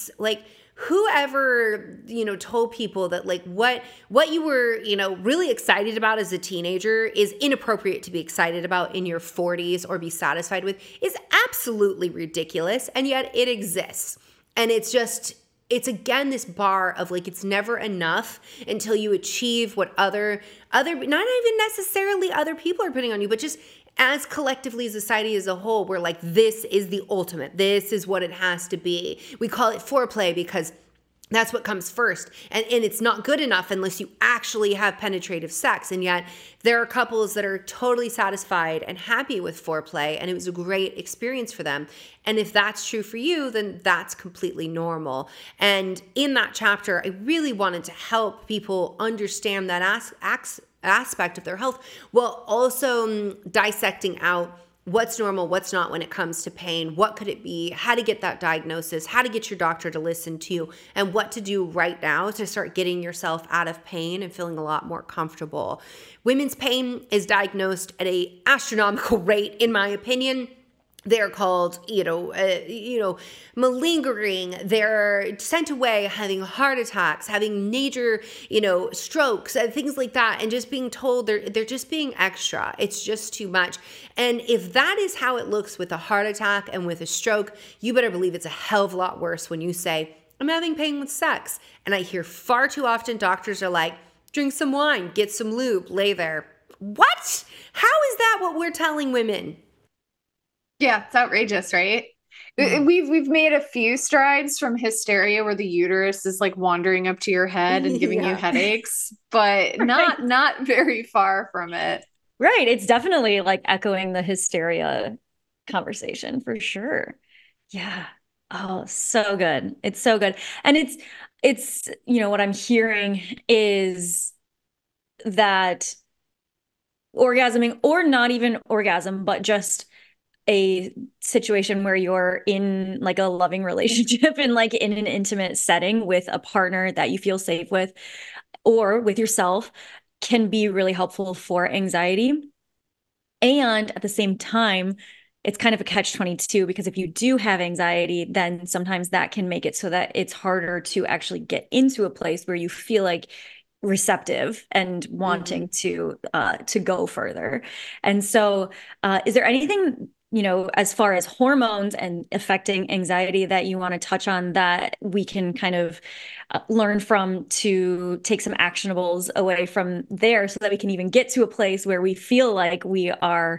whoever, you know, told people that like what you were, you know, really excited about as a teenager is inappropriate to be excited about in your 40s or be satisfied with is absolutely ridiculous. And yet it exists. And it's again this bar of like, it's never enough until you achieve what other not even necessarily other people are putting on you, but just as collectively, society as a whole, we're like, this is the ultimate. This is what it has to be. We call it foreplay because that's what comes first. And it's not good enough unless you actually have penetrative sex. And yet there are couples that are totally satisfied and happy with foreplay, and it was a great experience for them. And if that's true for you, then that's completely normal. And in that chapter, I really wanted to help people understand that aspect of their health while also dissecting out what's normal, what's not when it comes to pain, what could it be, how to get that diagnosis, how to get your doctor to listen to you, and what to do right now to start getting yourself out of pain and feeling a lot more comfortable. Women's pain is diagnosed at an astronomical rate, in my opinion. They're called, malingering. They're sent away having heart attacks, having major, strokes, and things like that, and just being told they're just being extra. It's just too much. And if that is how it looks with a heart attack and with a stroke, you better believe it's a hell of a lot worse when you say, I'm having pain with sex. And I hear far too often doctors are like, drink some wine, get some lube, lay there. What? How is that what we're telling women? Yeah, it's outrageous, right? We've made a few strides from hysteria where the uterus is like wandering up to your head and giving you headaches, but not very far from it. Right. It's definitely like echoing the hysteria conversation for sure. Yeah. Oh, so good. It's so good. And it's, what I'm hearing is that orgasming, or not even orgasm, but just a situation where you're in like a loving relationship and like in an intimate setting with a partner that you feel safe with, or with yourself, can be really helpful for anxiety. And at the same time, it's kind of a catch-22, because if you do have anxiety, then sometimes that can make it so that it's harder to actually get into a place where you feel like receptive and wanting to go further. And so, is there anything, as far as hormones and affecting anxiety, that you want to touch on that we can kind of learn from to take some actionables away from there, so that we can even get to a place where we feel like we are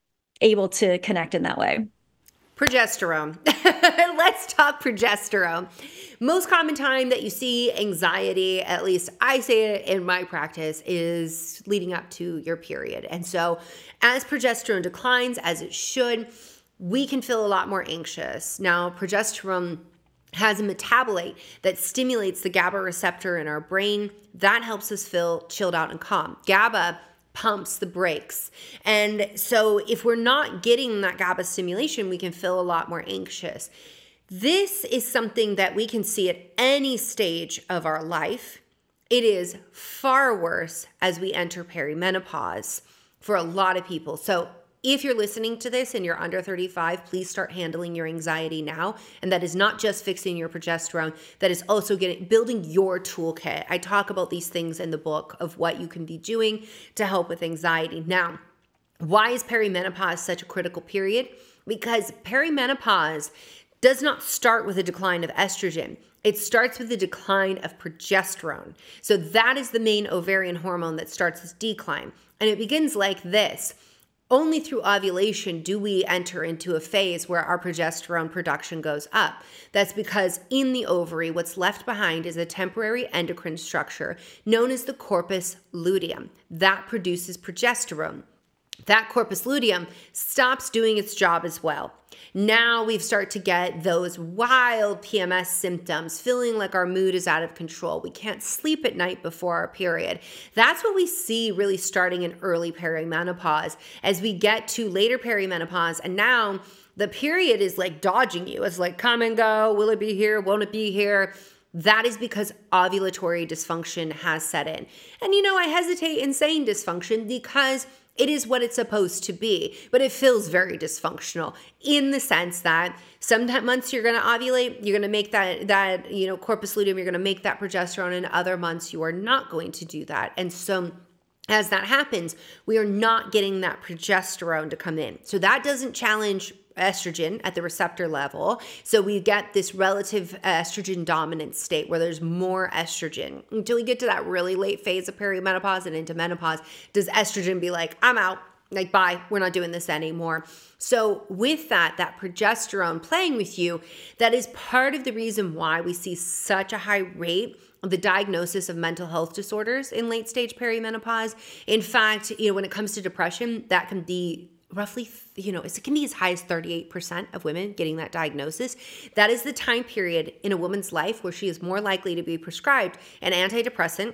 able to connect in that way? Progesterone. Let's talk progesterone. Most common time that you see anxiety, at least I say it in my practice, is leading up to your period. And so as progesterone declines, as it should, we can feel a lot more anxious. Now, progesterone has a metabolite that stimulates the GABA receptor in our brain. That helps us feel chilled out and calm. GABA pumps the brakes. And so if we're not getting that GABA stimulation, we can feel a lot more anxious. This is something that we can see at any stage of our life. It is far worse as we enter perimenopause for a lot of people. So if you're listening to this and you're under 35, please start handling your anxiety now. And that is not just fixing your progesterone, that is also building your toolkit. I talk about these things in the book of what you can be doing to help with anxiety. Now, why is perimenopause such a critical period? Because perimenopause does not start with a decline of estrogen. It starts with the decline of progesterone. So that is the main ovarian hormone that starts this decline. And it begins like this. Only through ovulation do we enter into a phase where our progesterone production goes up. That's because in the ovary, what's left behind is a temporary endocrine structure known as the corpus luteum that produces progesterone. That corpus luteum stops doing its job as well. Now we start to get those wild PMS symptoms, feeling like our mood is out of control. We can't sleep at night before our period. That's what we see really starting in early perimenopause. As we get to later perimenopause, and now the period is like dodging you. It's like, come and go. Will it be here? Won't it be here? That is because ovulatory dysfunction has set in. And I hesitate in saying dysfunction because it is what it's supposed to be, but it feels very dysfunctional in the sense that some months you're going to ovulate, you're going to make that corpus luteum, you're going to make that progesterone, and other months you are not going to do that. And so as that happens, we are not getting that progesterone to come in. So that doesn't challenge estrogen at the receptor level. So we get this relative estrogen dominant state where there's more estrogen. Until we get to that really late phase of perimenopause and into menopause, does estrogen be like, I'm out, like, bye, we're not doing this anymore. So with that progesterone playing with you, that is part of the reason why we see such a high rate of the diagnosis of mental health disorders in late stage perimenopause. In fact, when it comes to depression, that can be roughly, it can be as high as 38% of women getting that diagnosis. That is the time period in a woman's life where she is more likely to be prescribed an antidepressant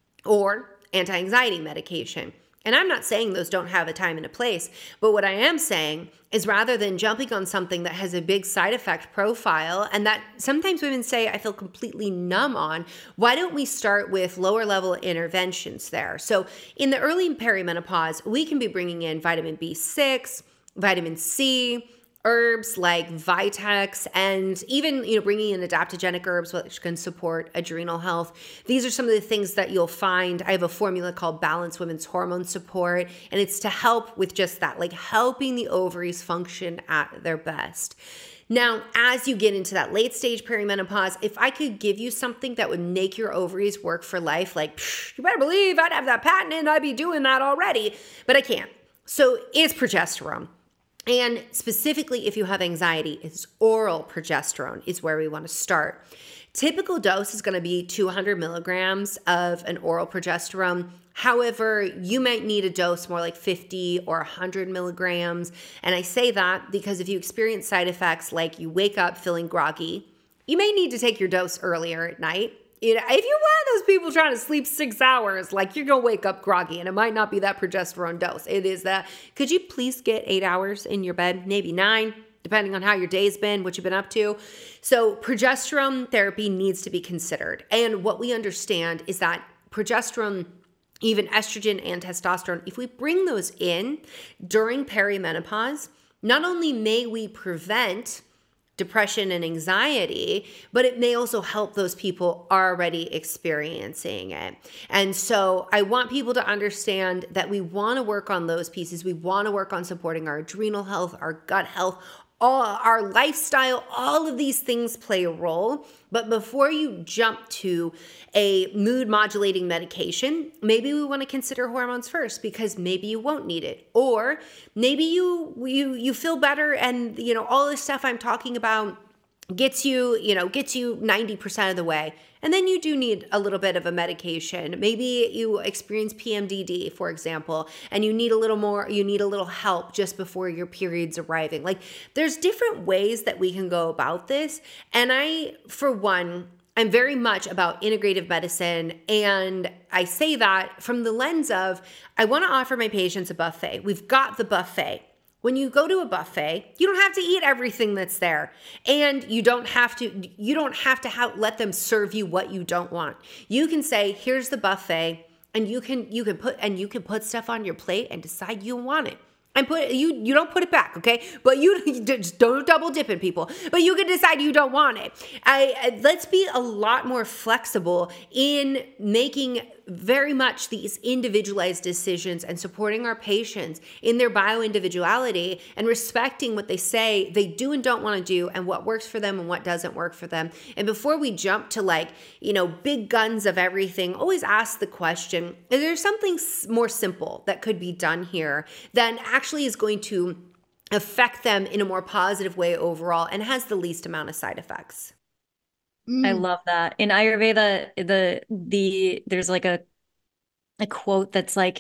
or anti-anxiety medication. And I'm not saying those don't have a time and a place, but what I am saying is rather than jumping on something that has a big side effect profile and that sometimes women say, I feel completely numb on, why don't we start with lower level interventions there? So in the early perimenopause, we can be bringing in vitamin B6, vitamin C, herbs like Vitex, and even bringing in adaptogenic herbs which can support adrenal health. These are some of the things that you'll find. I have a formula called Balanced Women's Hormone Support, and it's to help with just that, like helping the ovaries function at their best. Now, as you get into that late stage perimenopause, if I could give you something that would make your ovaries work for life, like, you better believe I'd have that patent and I'd be doing that already, but I can't. So it's progesterone. And specifically, if you have anxiety, it's oral progesterone is where we want to start. Typical dose is going to be 200 milligrams of an oral progesterone. However, you might need a dose more like 50 or 100 milligrams. And I say that because if you experience side effects like you wake up feeling groggy, you may need to take your dose earlier at night. If you're one of those people trying to sleep 6 hours, like you're going to wake up groggy, and it might not be that progesterone dose. It is that, could you please get 8 hours in your bed, maybe 9, depending on how your day's been, what you've been up to. So progesterone therapy needs to be considered. And what we understand is that progesterone, even estrogen and testosterone, if we bring those in during perimenopause, not only may we prevent depression and anxiety, but it may also help those people already experiencing it. And so I want people to understand that we want to work on those pieces. We want to work on supporting our adrenal health, our gut health, our lifestyle. All of these things play a role. But before you jump to a mood modulating medication, maybe we want to consider hormones first, because maybe you won't need it. Or maybe you feel better, and all this stuff I'm talking about gets you 90% of the way. And then you do need a little bit of a medication. Maybe you experience PMDD, for example, and you need a little help just before your period's arriving. Like, there's different ways that we can go about this. And for one, I'm very much about integrative medicine. And I say that from the lens of, I want to offer my patients a buffet. We've got the buffet. When you go to a buffet, you don't have to eat everything that's there. And you don't have to let them serve you what you don't want. You can say, here's the buffet, and you can put stuff on your plate and decide you want it. And you don't put it back, okay? But you just don't double dip in, people. But you can decide you don't want it. Let's be a lot more flexible in making very much these individualized decisions and supporting our patients in their bio-individuality and respecting what they say they do and don't want to do, and what works for them and what doesn't work for them. And before we jump to big guns of everything, always ask the question, is there something more simple that could be done here that actually is going to affect them in a more positive way overall and has the least amount of side effects? I love that. In Ayurveda, there's like a quote that's like,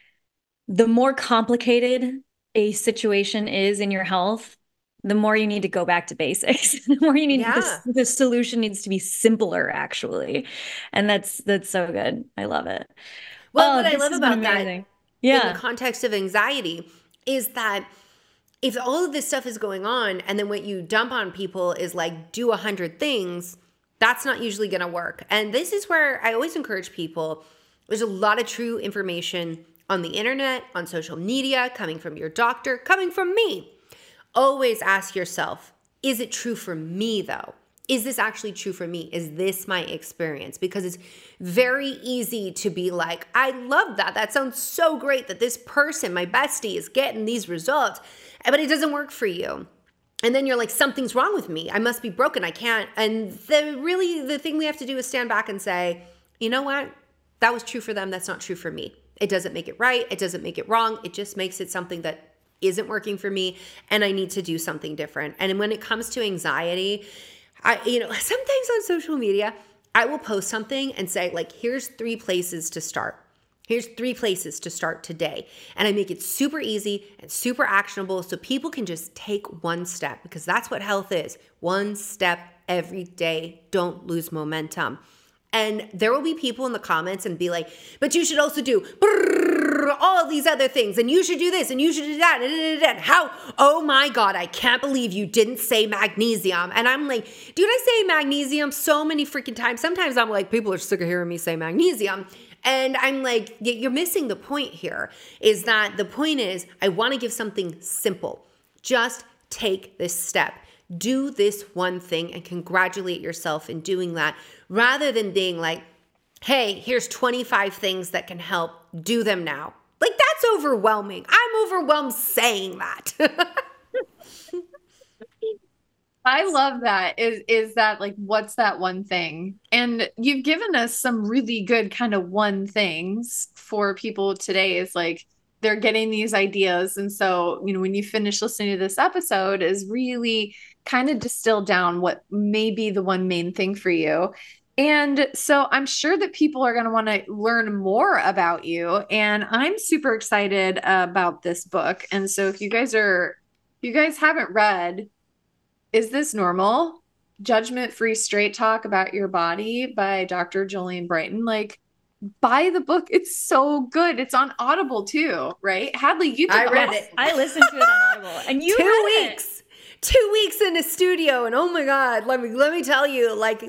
the more complicated a situation is in your health, the more you need to go back to basics. The more you need the solution needs to be simpler, actually. And that's so good. I love it. Well, what I love about that in the context of anxiety is that if all of this stuff is going on, and then what you dump on people is like, do 100 things, that's not usually going to work. And this is where I always encourage people. There's a lot of true information on the internet, on social media, coming from your doctor, coming from me. Always ask yourself, is it true for me though? Is this actually true for me? Is this my experience? Because it's very easy to be like, I love that. That sounds so great that this person, my bestie, is getting these results, but it doesn't work for you. And then you're like, something's wrong with me. I must be broken. I can't. And the thing we have to do is stand back and say, you know what? That was true for them. That's not true for me. It doesn't make it right. It doesn't make it wrong. It just makes it something that isn't working for me, and I need to do something different. And when it comes to anxiety, sometimes on social media, I will post something and say, like, here's 3 places to start. Here's 3 places to start today. And I make it super easy and super actionable so people can just take one step, because that's what health is. One step every day. Don't lose momentum. And there will be people in the comments and be like, but you should also do all these other things, and you should do this, and you should do that. How? Oh my God, I can't believe you didn't say magnesium. And I'm like, dude, I say magnesium so many freaking times. Sometimes I'm like, people are sick of hearing me say magnesium. And I'm like, you're missing the point here. Is that the point is, I want to give something simple. Just take this step. Do this one thing and congratulate yourself in doing that, rather than being like, hey, here's 25 things that can help. Do them now. Like, that's overwhelming. I'm overwhelmed saying that. I love that. Is that like, what's that one thing? And you've given us some really good kind of one things for people today. Is like, they're getting these ideas. And so, when you finish listening to this episode is really kind of distill down what may be the one main thing for you. And so I'm sure that people are going to want to learn more about you. And I'm super excited about this book. And so if you guys haven't read Is This Normal? Judgment-Free Straight Talk About Your Body by Dr. Jolene Brighten, like, buy the book. It's so good. It's on Audible too, right? Hadley, you did I read it. I listened to it on Audible, and you 2 weeks. 2 weeks in the studio, and oh my God, let me tell you, like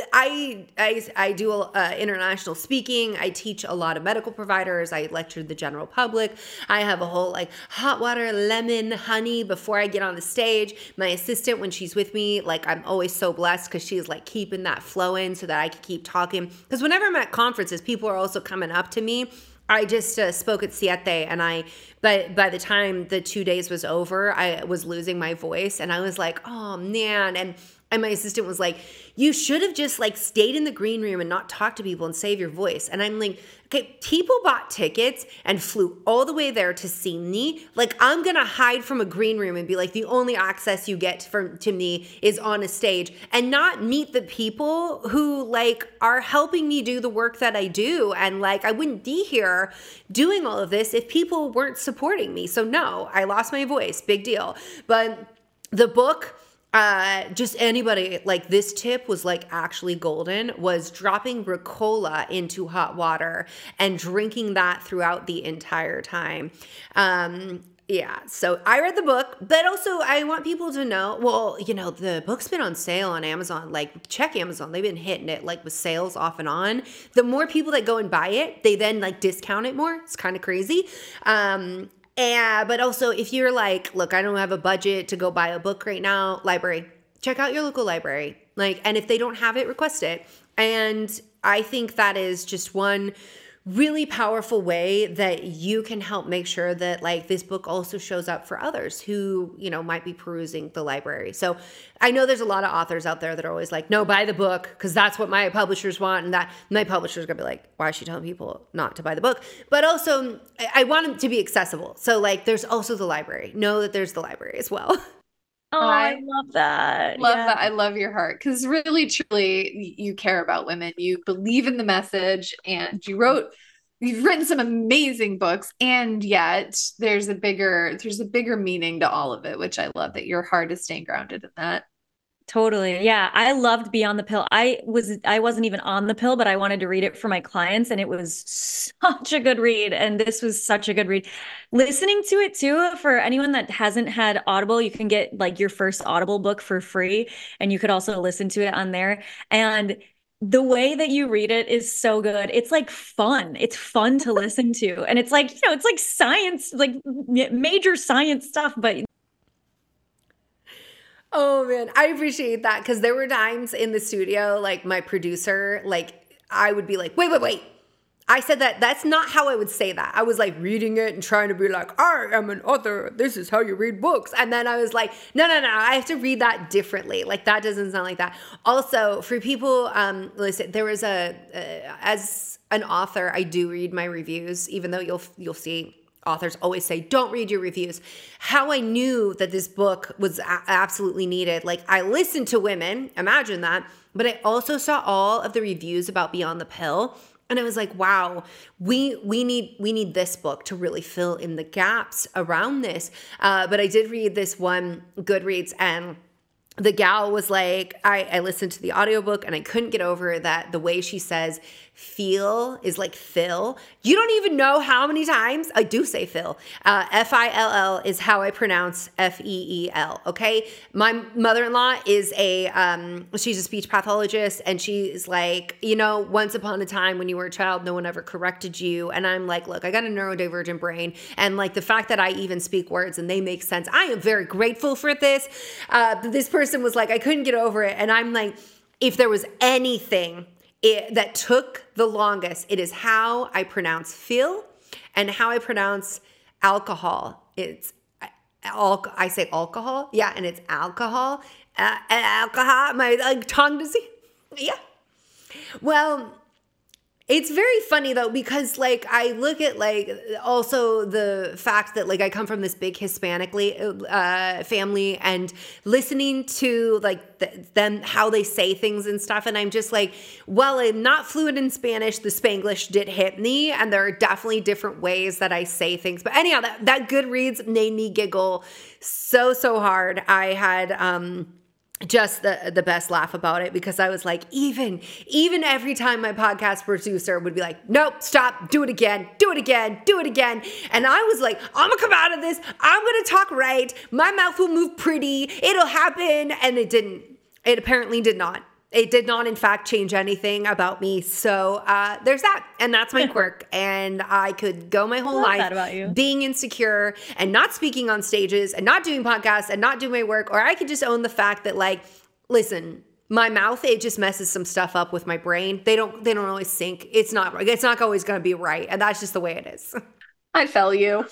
I do international speaking. I teach a lot of medical providers. I lecture the general public. I have a whole like hot water, lemon, honey before I get on the stage. My assistant, when she's with me, like I'm always so blessed because she's like keeping that flow in so that I can keep talking. Because whenever I'm at conferences, people are also coming up to me. I just spoke at Siete, and by the time the 2 days was over, I was losing my voice, and I was like, oh man. And my assistant was like, you should have just like stayed in the green room and not talked to people and save your voice. And I'm like, okay, people bought tickets and flew all the way there to see me. Like, I'm going to hide from a green room and be like, the only access you get to me is on a stage, and not meet the people who like are helping me do the work that I do. And like, I wouldn't be here doing all of this if people weren't supporting me. So no, I lost my voice, big deal. But the book, just anybody, like this tip was like actually golden, was dropping Ricola into hot water and drinking that throughout the entire time. Yeah, so I read the book, but also I want people to know, well, the book's been on sale on Amazon. Like, check Amazon. They've been hitting it like with sales off and on. The more people that go and buy it, they then like discount it more. It's kind of crazy. But also if you're like, look, I don't have a budget to go buy a book right now, library, check out your local library. Like, and if they don't have it, request it. And I think that is just one really powerful way that you can help make sure that like this book also shows up for others who, might be perusing the library. So I know there's a lot of authors out there that are always like, no, buy the book because that's what my publishers want. And that my publisher's gonna be like, why is she telling people not to buy the book? But also I want them to be accessible. So like there's also the library. Know that there's the library as well. Oh, I love that. Love that. I love your heart because really, truly, you care about women. You believe in the message, and you've written some amazing books, and yet there's a bigger meaning to all of it, which I love that your heart is staying grounded in that. Totally. Yeah. I loved Beyond the Pill. I wasn't even on the pill, but I wanted to read it for my clients, and it was such a good read. And this was such a good read. Listening to it too, for anyone that hasn't had Audible, you can get like your first Audible book for free, and you could also listen to it on there. And the way that you read it is so good. It's like fun. It's fun to listen to. And it's like, it's like science, like major science stuff, but oh man, I appreciate that because there were times in the studio, like my producer, like I would be like, wait. I said that's not how I would say that. I was like reading it and trying to be like, I am an author. This is how you read books. And then I was like, no. I have to read that differently. Like that doesn't sound like that. Also, for people, listen, there was as an author, I do read my reviews, even though you'll see authors always say, don't read your reviews. How I knew that this book was absolutely needed. Like I listened to women, imagine that, but I also saw all of the reviews about Beyond the Pill. And I was like, wow, we need this book to really fill in the gaps around this. But I did read this one Goodreads, and the gal was like, I listened to the audiobook and I couldn't get over that the way she says feel is like fill. You don't even know how many times I do say fill. F-I-L-L is how I pronounce F-E-E-L. Okay. My mother-in-law is she's a speech pathologist, and she's like, once upon a time when you were a child, no one ever corrected you. And I'm like, look, I got a neurodivergent brain. And like the fact that I even speak words and they make sense, I am very grateful for this. This person was like, I couldn't get over it. And I'm like, if there was anything that took the longest, it is how I pronounce feel and how I pronounce alcohol. It's I say alcohol, yeah, and it's alcohol. Alcohol. My tongue does. Yeah. Well, It's very funny though, because like I look at like also the fact that like I come from this big Hispanic family, and listening to like them, how they say things and stuff. And I'm just like, well, I'm not fluent in Spanish. The Spanglish did hit me, and there are definitely different ways that I say things. But anyhow, that Goodreads made me giggle so hard. I had, just the best laugh about it, because I was like, even every time my podcast producer would be like, nope, stop, do it again. And I was like, I'm gonna come out of this, I'm gonna talk right, my mouth will move pretty, it'll happen. And it didn't. It apparently did not. It did not, in fact, change anything about me. So there's that. And that's my quirk. And I could go my whole life being insecure and not speaking on stages and not doing podcasts and not doing my work. Or I could just own the fact that, like, listen, my mouth, it just messes some stuff up with my brain. They don't always sync. It's not always going to be right. And that's just the way it is. I fell you.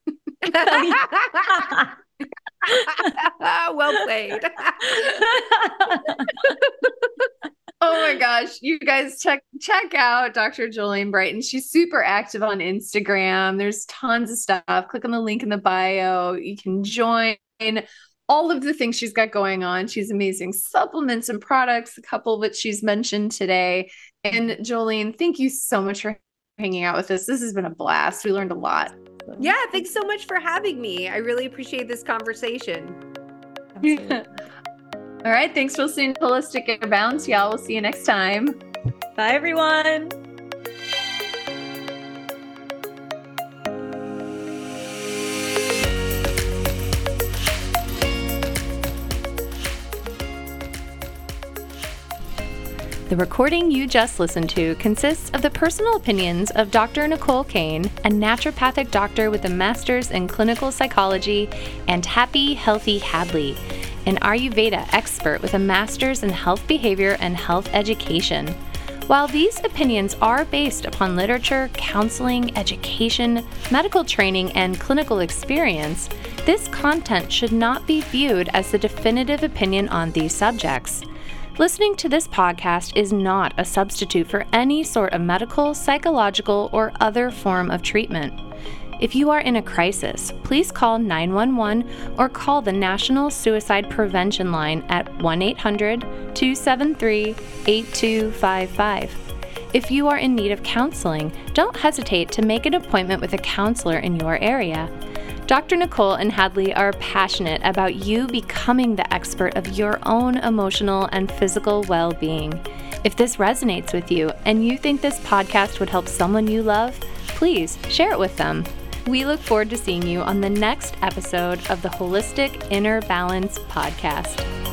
Well played. Oh my gosh, you guys check out Dr. Jolene Brighten. She's super active on Instagram. There's tons of stuff. Click on the link in the bio. You can join all of the things she's got going on. She's amazing supplements and products, a couple of which she's mentioned today. And Jolene, thank you so much for hanging out with us. This has been a blast. We learned a lot. Yeah, thanks so much for having me. I really appreciate this conversation. All right, thanks for listening to Holistic Inner Balance, y'all. We'll see you next time. Bye, everyone. The recording you just listened to consists of the personal opinions of Dr. Nicole Kane, a naturopathic doctor with a master's in clinical psychology, and Happy Healthy Hadley, an Ayurveda expert with a master's in health behavior and health education. While these opinions are based upon literature, counseling, education, medical training, and clinical experience, this content should not be viewed as the definitive opinion on these subjects. Listening to this podcast is not a substitute for any sort of medical, psychological, or other form of treatment. If you are in a crisis, please call 911 or call the National Suicide Prevention Line at 1-800-273-8255. If you are in need of counseling, don't hesitate to make an appointment with a counselor in your area. Dr. Nicole and Hadley are passionate about you becoming the expert of your own emotional and physical well-being. If this resonates with you and you think this podcast would help someone you love, please share it with them. We look forward to seeing you on the next episode of the Holistic Inner Balance podcast.